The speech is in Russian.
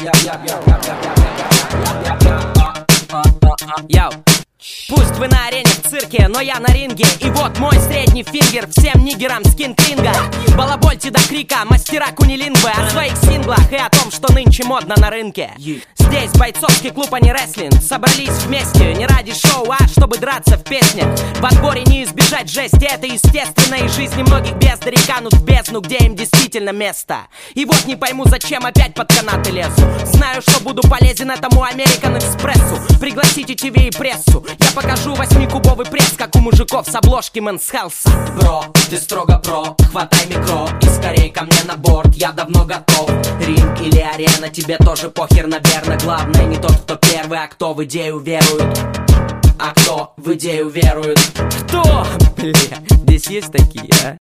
Йоу. Пусть вы на арене в цирке, но я на ринге. И вот мой средний фингер всем нигерам с Кинг-Ринга. Балабольте до крика, мастера кунилингвы. О своих синглах и о том, что нынче модно на рынке. Здесь бойцовский клуб, а не рестлинг. Собрались вместе не ради шоу, а чтобы драться в песнях. В отборе не избежать жести, это естественно. И жизни многих бездарей канут в бездну, где им действительно место. И вот не пойму, зачем опять под канаты лезу. Знаю, что буду полезен этому American Express'у. Пригласите ТВ и прессу. Я покажу 8-кубовый пресс, как у мужиков с обложки Men's Health. Бро, ты строго про, хватай микро и скорей ко мне на борт, я давно готов. Ринг или арена, тебе тоже похер, наверное. Главное не тот, кто первый, а кто в идею верует. А кто в идею верует? Кто? Бля, здесь есть такие, а?